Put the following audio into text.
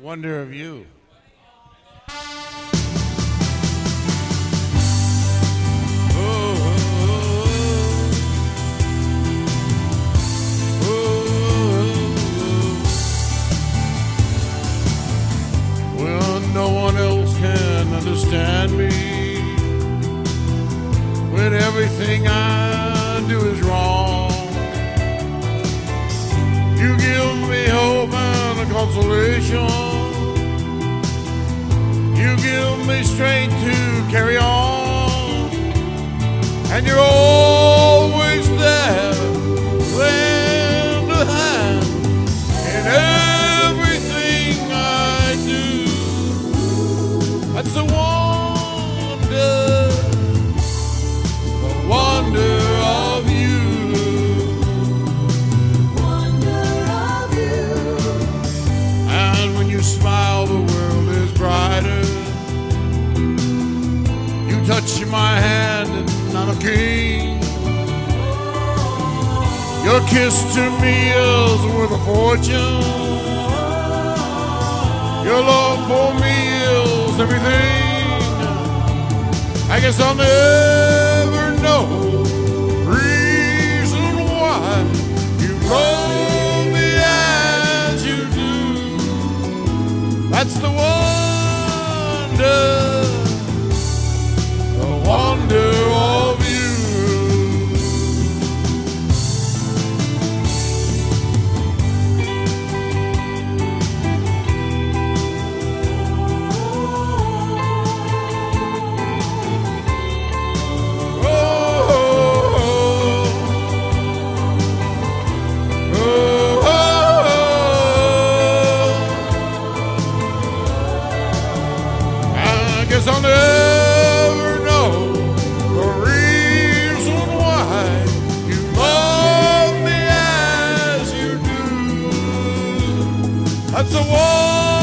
wonder of you. Well, no one else can understand me when everything I do is wrong. You give me hope and a consolation. You give me strength to carry on. And you're always there, lend a hand in everything I do. That's the wonder of you. And when you smile, the world is brighter. You touch my hand and I'm a king. Your kiss to me is worth a fortune. Your love for me is everything. I guess I'll never know reason why you love me as you do. That's the wonder of you. I'll never know the reason why you love me as you do. That's the one.